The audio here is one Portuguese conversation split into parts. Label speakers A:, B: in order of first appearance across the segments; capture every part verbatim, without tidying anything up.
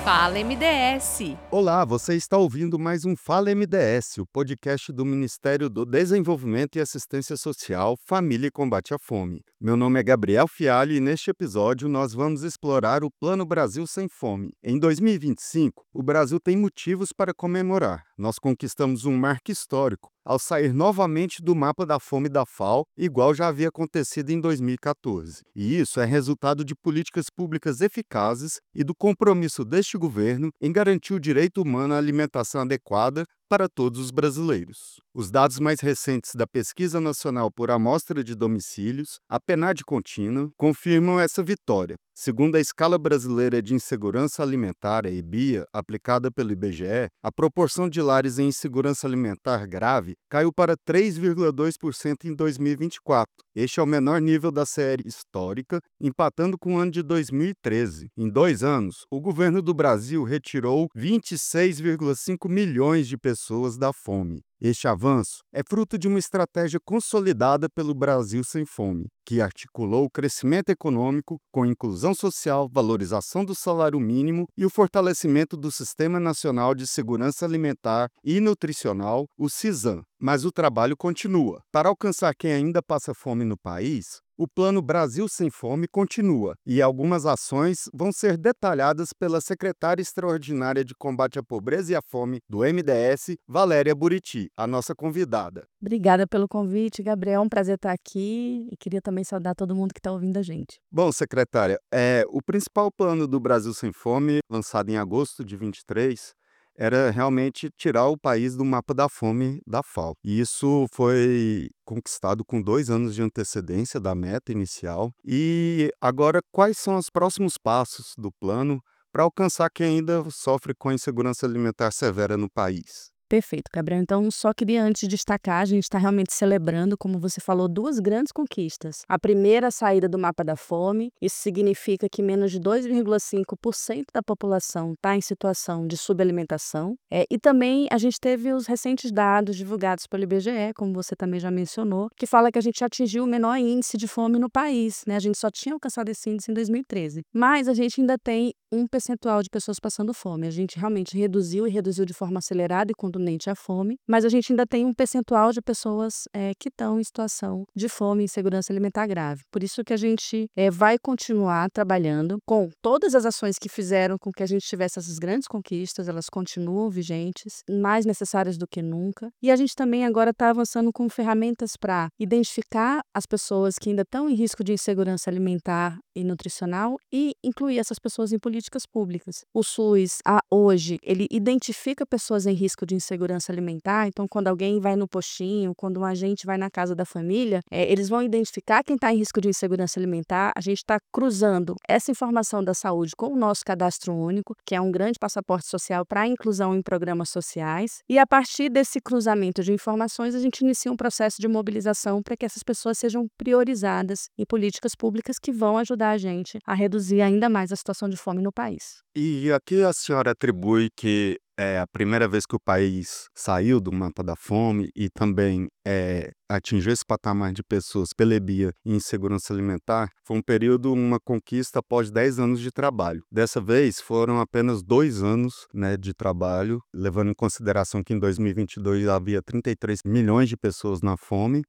A: Fala M D S!
B: Olá, você está ouvindo mais um Fala M D S, o podcast do Ministério do Desenvolvimento e Assistência Social, Família e Combate à Fome. Meu nome é Gabriel Fialho e neste episódio nós vamos explorar o Plano Brasil Sem Fome. Em dois mil e vinte e cinco, o Brasil tem motivos para comemorar. Nós conquistamos um marco histórico ao sair novamente do mapa da fome da FAO, igual já havia acontecido em dois mil e quatorze. E isso é resultado de políticas públicas eficazes e do compromisso deste governo em garantir o direito humano à alimentação adequada para todos os brasileiros. Os dados mais recentes da Pesquisa Nacional por Amostra de Domicílios, a PNAD contínua, confirmam essa vitória. Segundo a Escala Brasileira de Insegurança Alimentar, a EBIA, aplicada pelo I B G E, a proporção de lares em insegurança alimentar grave caiu para três vírgula dois por cento em dois mil e vinte e quatro. Este é o menor nível da série histórica, empatando com o ano de dois mil e treze. Em dois anos, o governo do Brasil retirou vinte e seis vírgula cinco milhões de pessoas da fome. Este avanço é fruto de uma estratégia consolidada pelo Brasil Sem Fome, que articulou o crescimento econômico com inclusão social, valorização do salário mínimo e o fortalecimento do Sistema Nacional de Segurança Alimentar e Nutricional, o SISAM. Mas o trabalho continua. Para alcançar quem ainda passa fome no país, o Plano Brasil Sem Fome continua e algumas ações vão ser detalhadas pela secretária extraordinária de combate à pobreza e à fome do M D S, Valéria Buriti, a nossa convidada.
A: Obrigada pelo convite, Gabriel. É um prazer estar aqui e queria também saudar todo mundo que está ouvindo a gente.
B: Bom, secretária, é, o principal plano do Brasil Sem Fome, lançado em agosto de vinte e três, era realmente tirar o país do mapa da fome da FAO. E isso foi conquistado com dois anos de antecedência da meta inicial. E agora, quais são os próximos passos do plano para alcançar quem ainda sofre com insegurança alimentar severa no país?
A: Perfeito, Gabriel. Então, só queria antes destacar, a gente está realmente celebrando, como você falou, duas grandes conquistas. A primeira, a saída do mapa da fome. Isso significa que menos de dois vírgula cinco por cento da população está em situação de subalimentação. É, e também a gente teve os recentes dados divulgados pelo I B G E, como você também já mencionou, que fala que a gente atingiu o menor índice de fome no país, né? A gente só tinha alcançado esse índice em dois mil e treze. Mas a gente ainda tem um percentual de pessoas passando fome. A gente realmente reduziu e reduziu de forma acelerada e contundente a fome, mas a gente ainda tem um percentual de pessoas é, que estão em situação de fome e insegurança alimentar grave. Por isso que a gente é, vai continuar trabalhando com todas as ações que fizeram com que a gente tivesse essas grandes conquistas, elas continuam vigentes, mais necessárias do que nunca. E a gente também agora está avançando com ferramentas para identificar as pessoas que ainda estão em risco de insegurança alimentar e nutricional e incluir essas pessoas em políticas públicas. O SUS, a, hoje, ele identifica pessoas em risco de insegurança alimentar, então quando alguém vai no postinho, quando um agente vai na casa da família, é, eles vão identificar quem está em risco de insegurança alimentar. A gente está cruzando essa informação da saúde com o nosso cadastro único, que é um grande passaporte social para a inclusão em programas sociais, e a partir desse cruzamento de informações, a gente inicia um processo de mobilização para que essas pessoas sejam priorizadas em políticas públicas que vão ajudar a gente a reduzir ainda mais a situação de fome no país.
B: E a que a senhora atribui que é a primeira vez que o país saiu do mapa da fome e também é, atingiu esse patamar de pessoas pela EBIA em insegurança alimentar, foi um período, uma conquista após dez anos de trabalho. Dessa vez foram apenas dois anos, né, de trabalho, levando em consideração que em dois mil e vinte e dois havia trinta e três milhões de pessoas na fome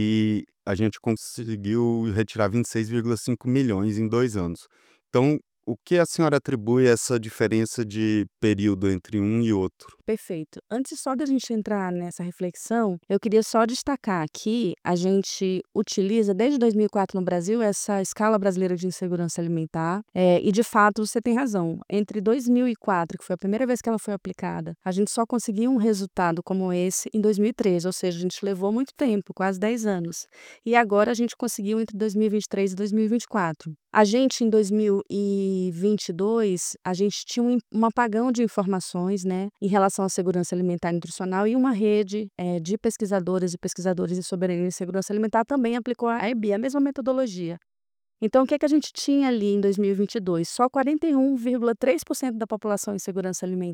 B: e a gente conseguiu retirar vinte e seis vírgula cinco milhões em dois anos. Então, o que a senhora atribui a essa diferença de período entre um e outro?
A: Perfeito. Antes só da gente entrar nessa reflexão, eu queria só destacar que a gente utiliza desde dois mil e quatro no Brasil essa escala brasileira de insegurança alimentar, é, e de fato você tem razão. Entre dois mil e quatro, que foi a primeira vez que ela foi aplicada, a gente só conseguiu um resultado como esse em dois mil e treze, ou seja, a gente levou muito tempo, quase dez anos. E agora a gente conseguiu entre dois mil e vinte e três e dois mil e vinte e quatro. A gente, em dois mil e vinte e dois, a gente tinha um, um apagão de informações, né, em relação à segurança alimentar e nutricional, e uma rede é, de pesquisadoras e pesquisadores em soberania e segurança alimentar também aplicou a EBIA, a mesma metodologia. Então, o que, é que a gente tinha ali em dois mil e vinte e dois? Só quarenta e um vírgula três por cento da população em segurança alimentar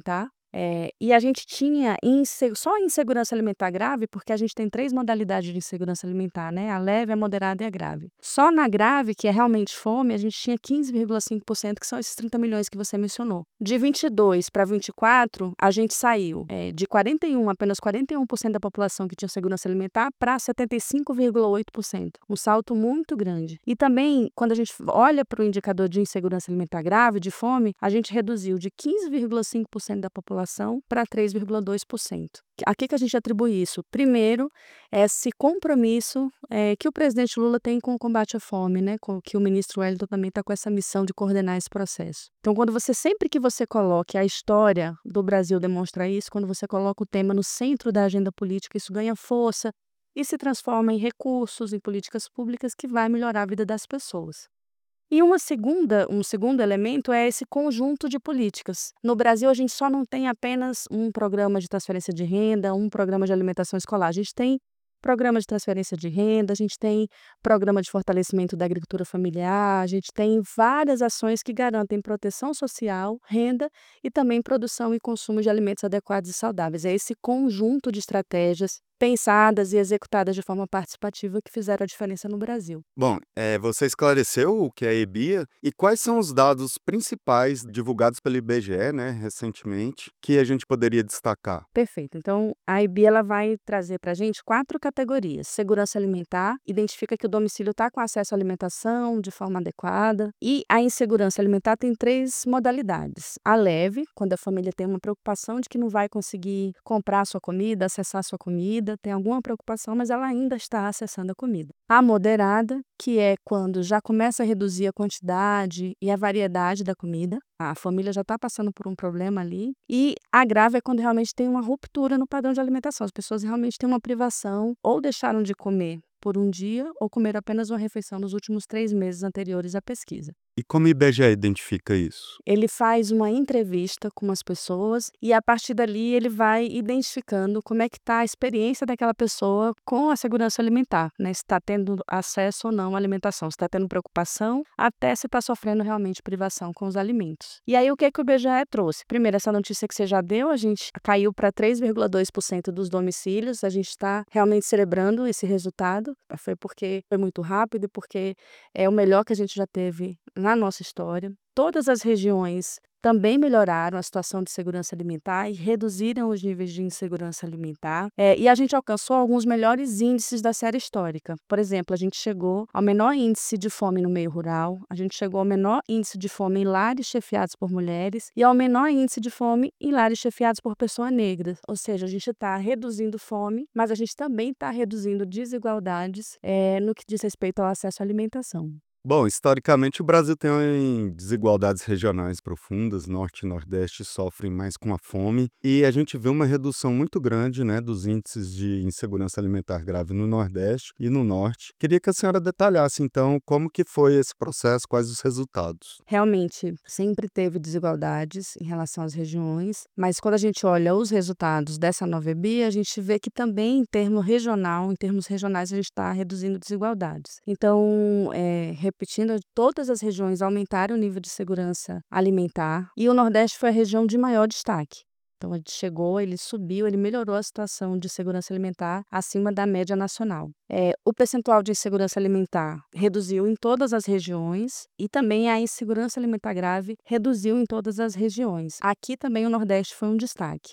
A: Eh, e a gente tinha inse só insegurança alimentar grave, porque a gente tem três modalidades de insegurança alimentar, né, a leve, a moderada e a grave. Só na grave, que é realmente fome, a gente tinha quinze vírgula cinco por cento, que são esses trinta milhões que você mencionou. De vinte e dois para vinte e quatro, a gente saiu, eh, de quarenta e um, apenas quarenta e um por cento da população que tinha segurança alimentar, para setenta e cinco vírgula oito por cento, um salto muito grande. E também, quando a gente olha para o indicador de insegurança alimentar grave, de fome, a gente reduziu de quinze vírgula cinco por cento da população para três vírgula dois por cento. A que que a gente atribui isso? Primeiro, esse compromisso, eh, que o presidente Lula tem com o combate à fome, né, com que o ministro Wellington também está com essa missão de coordenar esse processo. Então, quando você sempre que você coloque a história do Brasil demonstra isso, quando você coloca o tema no centro da agenda política, isso ganha força e se transforma em recursos, em políticas públicas que vai melhorar a vida das pessoas. E uma segunda um segundo elemento é esse conjunto de políticas. No Brasil, a gente só não tem apenas um programa de transferência de renda, um programa de alimentação escolar. A gente tem programa de transferência de renda, a gente tem programa de fortalecimento da agricultura familiar, a gente tem várias ações que garantem proteção social, renda e também produção e consumo de alimentos adequados e saudáveis. É esse conjunto de estratégias pensadas e executadas de forma participativa que fizeram a diferença no Brasil.
B: Bom, eh, você esclareceu o que é a EBIA e quais são os dados principais divulgados pelo I B G E, né, recentemente, que a gente poderia destacar?
A: Perfeito. Então, a EBIA ela vai trazer para a gente quatro categorias. Segurança alimentar, identifica que o domicílio está com acesso à alimentação de forma adequada. E a insegurança alimentar tem três modalidades. A leve, quando a família tem uma preocupação de que não vai conseguir comprar a sua comida, acessar a sua comida, tem alguma preocupação, mas ela ainda está acessando a comida. A moderada, que é quando já começa a reduzir a quantidade e a variedade da comida. A família já está passando por um problema ali. E a grave é quando realmente tem uma ruptura no padrão de alimentação. As pessoas realmente têm uma privação, ou deixaram de comer por um dia, ou comeram apenas uma refeição nos últimos três meses anteriores à pesquisa.
B: E como o I B G E identifica isso?
A: Ele faz uma entrevista com as pessoas e, a partir dali, ele vai identificando como é que está a experiência daquela pessoa com a segurança alimentar, né? Se está tendo acesso ou não à alimentação, se está tendo preocupação, até se está sofrendo realmente privação com os alimentos. E aí, o que é que o I B G E trouxe? Primeiro, essa notícia que você já deu, a gente caiu para três vírgula dois por cento dos domicílios, a gente está realmente celebrando esse resultado, foi porque foi muito rápido e porque é o melhor que a gente já teve na nossa história. Todas as regiões também melhoraram a situação de segurança alimentar e reduziram os níveis de insegurança alimentar. É, e a gente alcançou alguns melhores índices da série histórica. Por exemplo, a gente chegou ao menor índice de fome no meio rural, a gente chegou ao menor índice de fome em lares chefiados por mulheres e ao menor índice de fome em lares chefiados por pessoas negras. Ou seja, a gente está reduzindo fome, mas a gente também está reduzindo desigualdades é, no que diz respeito ao acesso à alimentação.
B: Bom, historicamente o Brasil tem desigualdades regionais profundas, Norte e Nordeste sofrem mais com a fome, e a gente vê uma redução muito grande, né, dos índices de insegurança alimentar grave no Nordeste e no Norte. Queria que a senhora detalhasse, então, como que foi esse processo, quais os resultados.
A: Realmente, sempre teve desigualdades em relação às regiões, mas quando a gente olha os resultados dessa nova EBIA, a gente vê que também em termo regional, em termos regionais, a gente está reduzindo desigualdades. Então, é, repetindo, todas as regiões aumentaram o nível de segurança alimentar e o Nordeste foi a região de maior destaque. Então, ele chegou, ele subiu, ele melhorou a situação de segurança alimentar acima da média nacional. É, o percentual de insegurança alimentar reduziu em todas as regiões e também a insegurança alimentar grave reduziu em todas as regiões. Aqui também o Nordeste foi um destaque.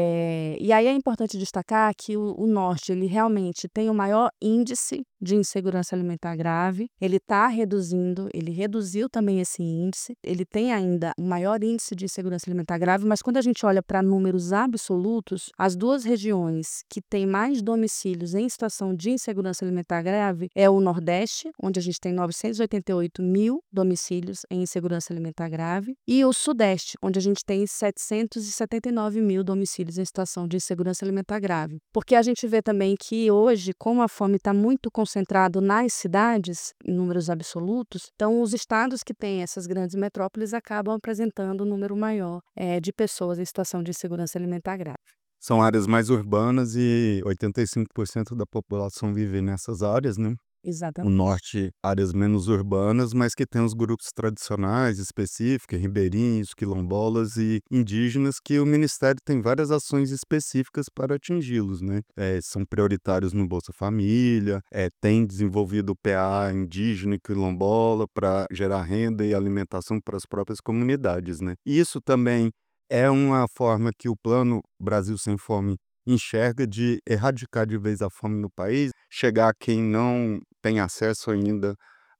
A: É, e aí é importante destacar que o, o Norte ele realmente tem o maior índice de insegurança alimentar grave, ele está reduzindo, ele reduziu também esse índice, ele tem ainda o maior índice de insegurança alimentar grave, mas quando a gente olha para números absolutos, as duas regiões que têm mais domicílios em situação de insegurança alimentar grave é o Nordeste, onde a gente tem novecentos e oitenta e oito mil domicílios em insegurança alimentar grave, e o Sudeste, onde a gente tem setecentos e setenta e nove mil domicílios em situação de insegurança alimentar grave. Porque a gente vê também que hoje, como a fome está muito concentrada nas cidades, em números absolutos, então os estados que têm essas grandes metrópoles acabam apresentando um número maior é, de pessoas em situação de insegurança alimentar grave.
B: São áreas mais urbanas e oitenta e cinco por cento da população vive nessas áreas, né? O
A: Exatamente.
B: norte, áreas menos urbanas, mas que tem os grupos tradicionais específicos, ribeirinhos, quilombolas e indígenas, que o Ministério tem várias ações específicas para atingi-los, né? Eh, são prioritários no Bolsa Família, eh, tem desenvolvido o P A indígena e quilombola para gerar renda e alimentação para as próprias comunidades, né? Isso também é uma forma que o Plano Brasil Sem Fome enxerga de erradicar de vez a fome no país, chegar a quem não tem acesso ainda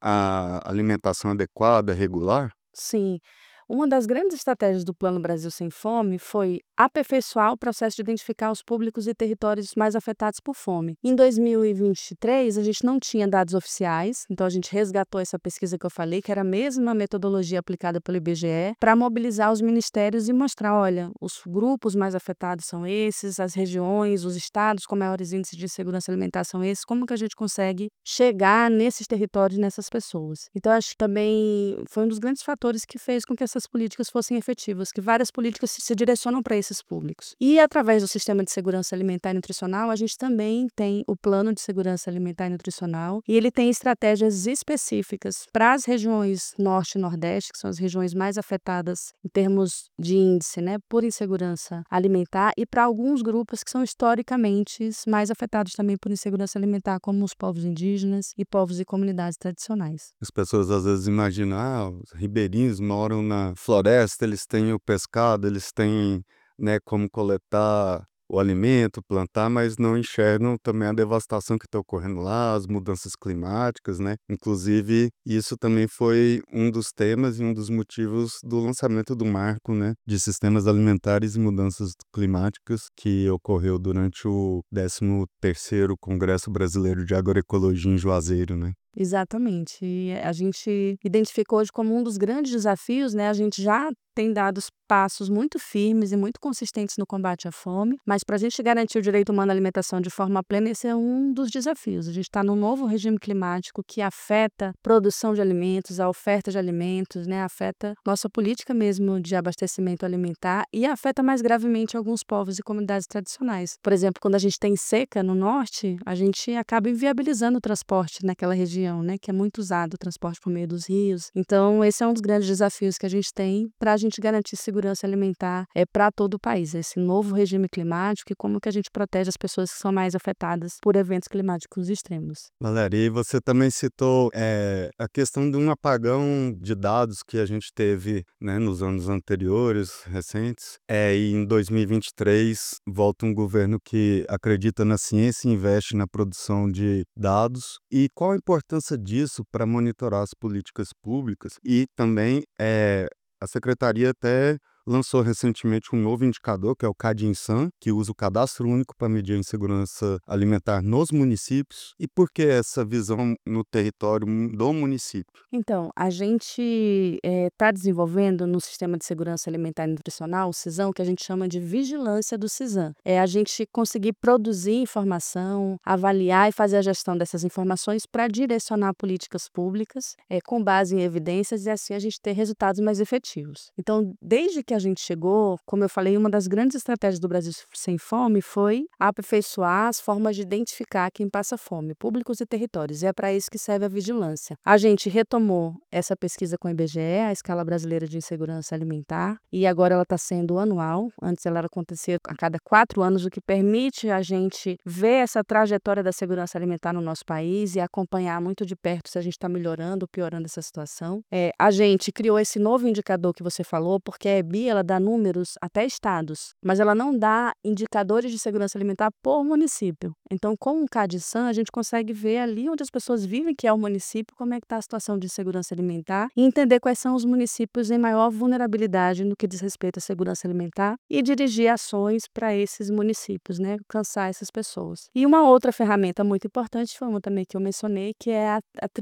B: à alimentação adequada, regular?
A: Sim. Uma das grandes estratégias do Plano Brasil Sem Fome foi aperfeiçoar o processo de identificar os públicos e territórios mais afetados por fome. Em dois mil e vinte e três, a gente não tinha dados oficiais, então a gente resgatou essa pesquisa que eu falei, que era a mesma metodologia aplicada pelo I B G E, para mobilizar os ministérios e mostrar, olha, os grupos mais afetados são esses, as regiões, os estados com maiores índices de insegurança alimentar são esses, como que a gente consegue chegar nesses territórios, nessas pessoas. Então, acho que também foi um dos grandes fatores que fez com que essas políticas fossem efetivas, que várias políticas se se direcionam para esses públicos. E através do Sistema de Segurança Alimentar e Nutricional, a gente também tem o Plano de Segurança Alimentar e Nutricional, e ele tem estratégias específicas para as regiões Norte e Nordeste, que são as regiões mais afetadas em termos de índice, né, por insegurança alimentar, e para alguns grupos que são historicamente mais afetados também por insegurança alimentar, como os povos indígenas e povos e comunidades tradicionais.
B: As pessoas às vezes imaginam, ah, os ribeirinhos moram na floresta, eles têm o pescado, eles têm, né, como coletar o alimento, plantar, mas não enxergam também a devastação que está ocorrendo lá, as mudanças climáticas, né? Inclusive, isso também foi um dos temas e um dos motivos do lançamento do marco, né, de sistemas alimentares e mudanças climáticas, que ocorreu durante o décimo terceiro Congresso Brasileiro de Agroecologia em Juazeiro, né?
A: Exatamente. E a gente identificou hoje como um dos grandes desafios, né, a gente já tem dado passos muito firmes e muito consistentes no combate à fome, mas para a gente garantir o direito humano à alimentação de forma plena, esse é um dos desafios. A gente está num novo regime climático que afeta a produção de alimentos, a oferta de alimentos, né, afeta nossa política mesmo de abastecimento alimentar e afeta mais gravemente alguns povos e comunidades tradicionais. Por exemplo, quando a gente tem seca no norte, a gente acaba inviabilizando o transporte naquela região, né, que é muito usado o transporte por meio dos rios. Então, esse é um dos grandes desafios que a gente tem para a gente garantir segurança alimentar é para todo o país, esse novo regime climático e como que a gente protege as pessoas que são mais afetadas por eventos climáticos extremos.
B: Valéria, e você também citou, eh, a questão de um apagão de dados que a gente teve, né, nos anos anteriores, recentes, eh, e em dois mil e vinte e três volta um governo que acredita na ciência e investe na produção de dados. E qual a importância disso para monitorar as políticas públicas? E também, eh, a secretaria até lançou recentemente um novo indicador, que é o CadinSan, que usa o Cadastro Único para medir a insegurança alimentar nos municípios. E por que essa visão no território mu- do município?
A: Então, a gente está desenvolvendo no Sistema de Segurança Alimentar e Nutricional, o CISAM, o que a gente chama de vigilância do CISAM. É a gente conseguir produzir informação, avaliar e fazer a gestão dessas informações para direcionar políticas públicas é, com base em evidências e assim a gente ter resultados mais efetivos. Então, desde que a gente chegou, como eu falei, uma das grandes estratégias do Brasil Sem Fome foi aperfeiçoar as formas de identificar quem passa fome, públicos e territórios. E é para isso que serve a vigilância. A gente retomou essa pesquisa com o I B G E, a Escala Brasileira de Insegurança Alimentar, e agora ela está sendo anual. Antes ela acontecia a cada quatro anos, o que permite a gente ver essa trajetória da segurança alimentar no nosso país e acompanhar muito de perto se a gente está melhorando ou piorando essa situação. É, a gente criou esse novo indicador que você falou, porque a EBI ela dá números até estados, mas ela não dá indicadores de segurança alimentar por município. Então, com o CadSan, a gente consegue ver ali onde as pessoas vivem, que é o município, como é que está a situação de segurança alimentar e entender quais são os municípios em maior vulnerabilidade no que diz respeito à segurança alimentar e dirigir ações para esses municípios, né, alcançar essas pessoas. E uma outra ferramenta muito importante foi uma também que eu mencionei, que é a, a TRIA,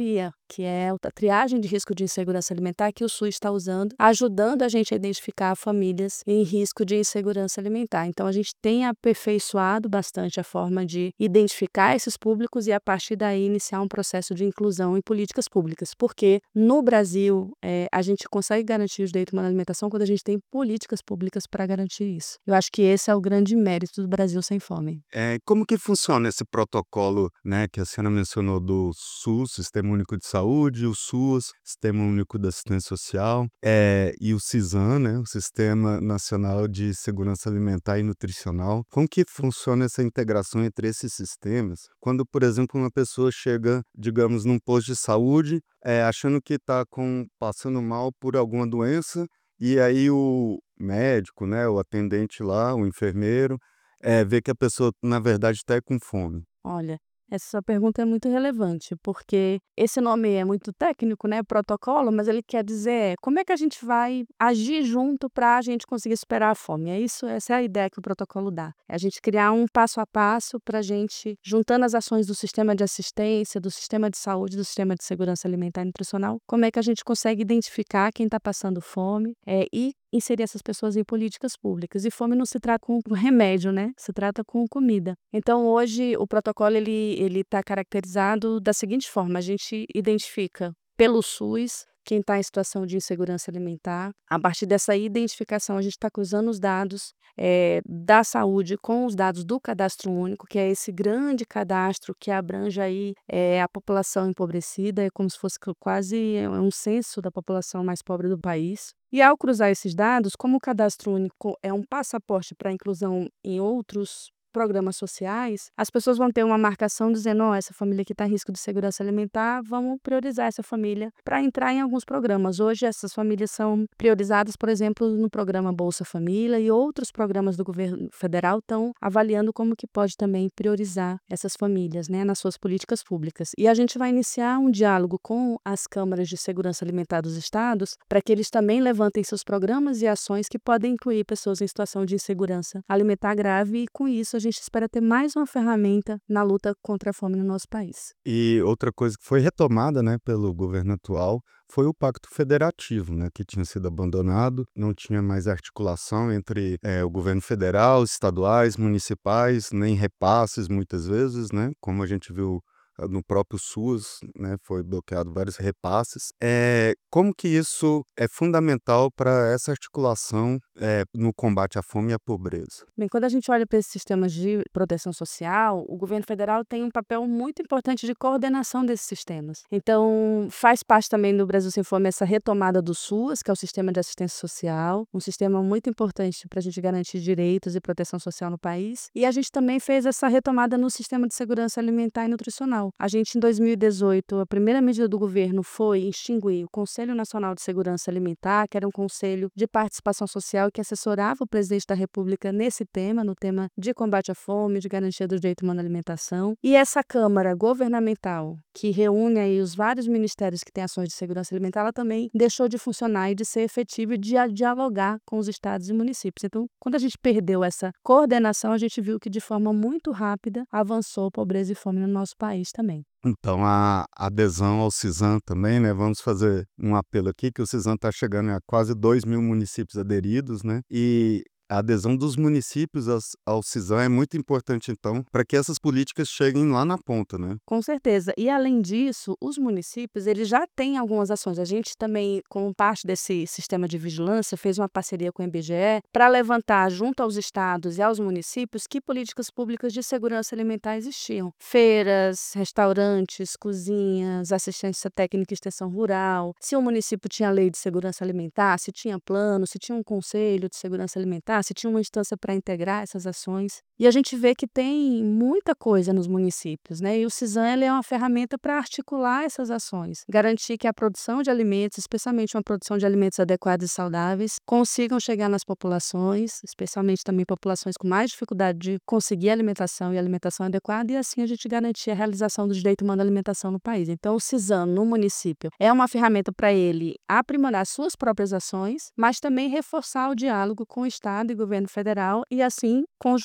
A: que é a triagem de risco de insegurança alimentar que o SUS está usando, ajudando a gente a identificar famílias em risco de insegurança alimentar. Então, a gente tem aperfeiçoado bastante a forma de identificar esses públicos e, a partir daí, iniciar um processo de inclusão em políticas públicas, porque no Brasil, é, a gente consegue garantir os direitos humanos à alimentação quando a gente tem políticas públicas para garantir isso. Eu acho que esse é o grande mérito do Brasil Sem Fome.
B: É, como que funciona esse protocolo, né, que a senhora mencionou do SUS, Sistema Único de Saúde, o SUS, Sistema Único da Assistência Social, é, e o CISAM, né, o Sistema Nacional de Segurança Alimentar e Nutricional. Como que funciona essa integração entre esses sistemas? Quando, por exemplo, uma pessoa chega, digamos, num posto de saúde, é, achando que está passando mal por alguma doença, e aí o médico, né, o atendente lá, o enfermeiro, é, vê que a pessoa, na verdade, está com fome.
A: Olha, essa sua pergunta é muito relevante, porque esse nome é muito técnico, né, protocolo, mas ele quer dizer como é que a gente vai agir junto para a gente conseguir superar a fome. É isso, essa é a ideia que o protocolo dá. É a gente criar um passo a passo para a gente, juntando as ações do sistema de assistência, do sistema de saúde, do sistema de segurança alimentar e nutricional, como é que a gente consegue identificar quem está passando fome, é, e inserir essas pessoas em políticas públicas. E fome não se trata com remédio, né? Se trata com comida. Então, hoje, o protocolo ele ele está caracterizado da seguinte forma: a gente identifica pelo SUS quem está em situação de insegurança alimentar. A partir dessa identificação, a gente está cruzando os dados eh, da saúde com os dados do Cadastro Único, que é esse grande cadastro que abrange aí eh, a população empobrecida, é como se fosse quase um censo da população mais pobre do país. E ao cruzar esses dados, como o Cadastro Único é um passaporte para a inclusão em outros programas sociais, as pessoas vão ter uma marcação dizendo: ó, essa família aqui está em risco de segurança alimentar, vamos priorizar essa família para entrar em alguns programas. Hoje, essas famílias são priorizadas, por exemplo, no programa Bolsa Família, e outros programas do governo federal estão avaliando como que pode também priorizar essas famílias, né, nas suas políticas públicas. E a gente vai iniciar um diálogo com as câmaras de segurança alimentar dos estados para que eles também levantem seus programas e ações que podem incluir pessoas em situação de insegurança alimentar grave, e com isso a gente espera ter mais uma ferramenta na luta contra a fome no nosso país.
B: E outra coisa que foi retomada, né, pelo governo atual foi o Pacto Federativo, né, que tinha sido abandonado, não tinha mais articulação entre é, o governo federal, estaduais, municipais, nem repasses muitas vezes, né, como a gente viu no próprio SUS, né, foi bloqueado vários repasses. É, como que isso é fundamental para essa articulação é, no combate à fome e à pobreza?
A: Bem, quando a gente olha para esses sistemas de proteção social, o governo federal tem um papel muito importante de coordenação desses sistemas. Então, faz parte também do Brasil Sem Fome essa retomada do SUS, que é o Sistema de Assistência Social, um sistema muito importante para a gente garantir direitos e proteção social no país. E a gente também fez essa retomada no Sistema de Segurança Alimentar e Nutricional. A gente, em dois mil e dezoito, a primeira medida do governo foi extinguir o Conselho Nacional de Segurança Alimentar, que era um conselho de participação social que assessorava o presidente da República nesse tema, no tema de combate à fome, de garantia do direito humano à alimentação. E essa Câmara governamental, que reúne aí os vários ministérios que têm ações de segurança alimentar, ela também deixou de funcionar e de ser efetiva e de dialogar com os estados e municípios. Então, quando a gente perdeu essa coordenação, a gente viu que de forma muito rápida avançou pobreza e fome no nosso país também.
B: Então, a adesão ao CISAM também, né? Vamos fazer um apelo aqui, que o CISAM está chegando a quase dois mil municípios aderidos, né? E a adesão dos municípios aos- ao CISAM é muito importante, então, para que essas políticas cheguem lá na ponta, né?
A: Com certeza. E além disso, os municípios, eles já têm algumas ações. A gente também, como parte desse sistema de vigilância, fez uma parceria com o I B G E para levantar junto aos estados e aos municípios que políticas públicas de segurança alimentar existiam. Feiras, restaurantes, cozinhas, assistência técnica e extensão rural. Se o município tinha lei de segurança alimentar, se tinha plano, se tinha um conselho de segurança alimentar, se tinha uma instância para integrar essas ações. E a gente vê que tem muita coisa nos municípios, né? E o CISAM ele é uma ferramenta para articular essas ações, garantir que a produção de alimentos, especialmente uma produção de alimentos adequados e saudáveis, consigam chegar nas populações, especialmente também populações com mais dificuldade de conseguir alimentação e alimentação adequada, e assim a gente garantir a realização do direito humano à alimentação no país. Então, o CISAM no município é uma ferramenta para ele aprimorar suas próprias ações, mas também reforçar o diálogo com o Estado e governo federal e assim conjugar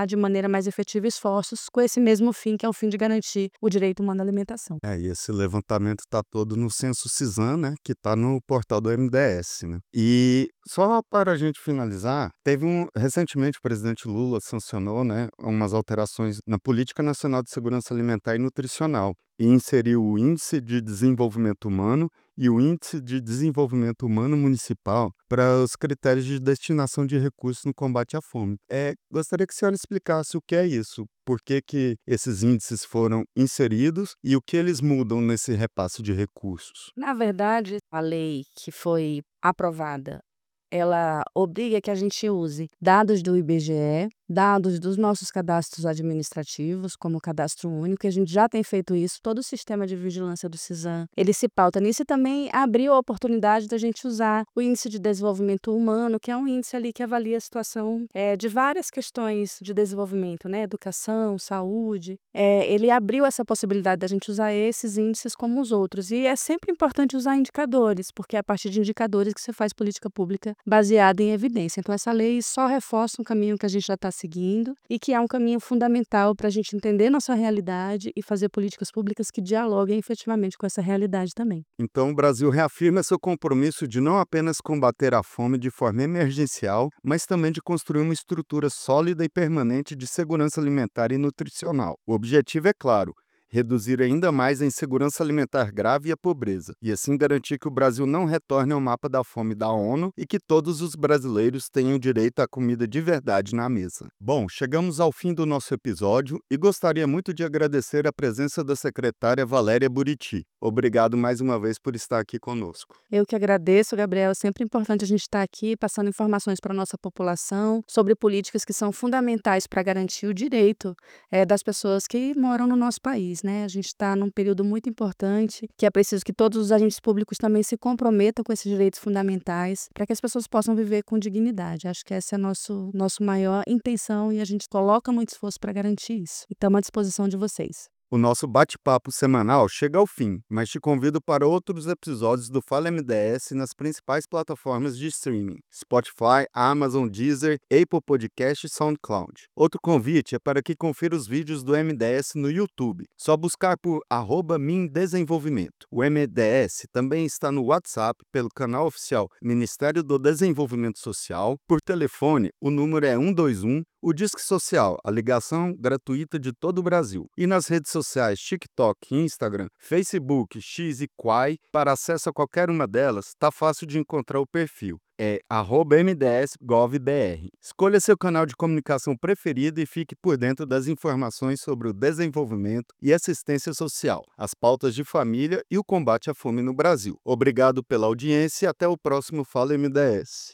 A: de maneira mais efetiva esforços com esse mesmo fim, que é o fim de garantir o direito humano à alimentação.
B: É, e esse levantamento está todo no Censo CISAM, né, que está no portal do M D S, né? E só para a gente finalizar, teve um recentemente o presidente Lula sancionou, né, umas alterações na Política Nacional de Segurança Alimentar e Nutricional e inseriu o Índice de Desenvolvimento Humano e o Índice de Desenvolvimento Humano Municipal para os critérios de destinação de recursos no combate à fome. É, gostaria que a senhora explicasse o que é isso, por que que esses índices foram inseridos e o que eles mudam nesse repasse de recursos.
A: Na verdade, a lei que foi aprovada, ela obriga que a gente use dados do I B G E, dados dos nossos cadastros administrativos, como o Cadastro Único, e a gente já tem feito isso, todo o sistema de vigilância do CISAM, ele se pauta nisso e também abriu a oportunidade da gente usar o Índice de Desenvolvimento Humano, que é um índice ali que avalia a situação eh, de várias questões de desenvolvimento, né? Educação, saúde. Eh, ele abriu essa possibilidade da gente usar esses índices como os outros. E é sempre importante usar indicadores, porque é a partir de indicadores que você faz política pública baseada em evidência. Então, essa lei só reforça um caminho que a gente já está seguindo e que é um caminho fundamental para a gente entender nossa realidade e fazer políticas públicas que dialoguem efetivamente com essa realidade também.
B: Então, o Brasil reafirma seu compromisso de não apenas combater a fome de forma emergencial, mas também de construir uma estrutura sólida e permanente de segurança alimentar e nutricional. O objetivo é claro: reduzir ainda mais a insegurança alimentar grave e a pobreza, e assim garantir que o Brasil não retorne ao mapa da fome da ONU e que todos os brasileiros tenham direito à comida de verdade na mesa. Bom, chegamos ao fim do nosso episódio e gostaria muito de agradecer a presença da secretária Valéria Buriti. Obrigado mais uma vez por estar aqui conosco.
A: Eu que agradeço, Gabriel. É sempre importante a gente estar aqui passando informações para a nossa população sobre políticas que são fundamentais para garantir o direito eh, das pessoas que moram no nosso país, né? A gente está num período muito importante, que é preciso que todos os agentes públicos também se comprometam com esses direitos fundamentais para que as pessoas possam viver com dignidade. Acho que essa é a nosso, nosso maior intenção e a gente coloca muito esforço para garantir isso. E estamos à disposição de vocês.
B: O nosso bate-papo semanal chega ao fim, mas te convido para outros episódios do Fala M D S nas principais plataformas de streaming: Spotify, Amazon, Deezer, Apple Podcast e SoundCloud. Outro convite é para que confira os vídeos do M D S no YouTube. Só buscar por arroba Mindesenvolvimento. O M D S também está no WhatsApp pelo canal oficial Ministério do Desenvolvimento Social. Por telefone, o número é um dois um. O Disque Social, a ligação gratuita de todo o Brasil. E nas redes sociais TikTok, Instagram, Facebook, X e Quai, para acesso a qualquer uma delas, está fácil de encontrar o perfil. É arroba M D S Gov B R. Escolha seu canal de comunicação preferido e fique por dentro das informações sobre o desenvolvimento e assistência social, as pautas de família e o combate à fome no Brasil. Obrigado pela audiência e até o próximo Fala M D S.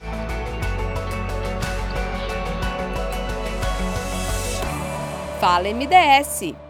C: Fala M D S,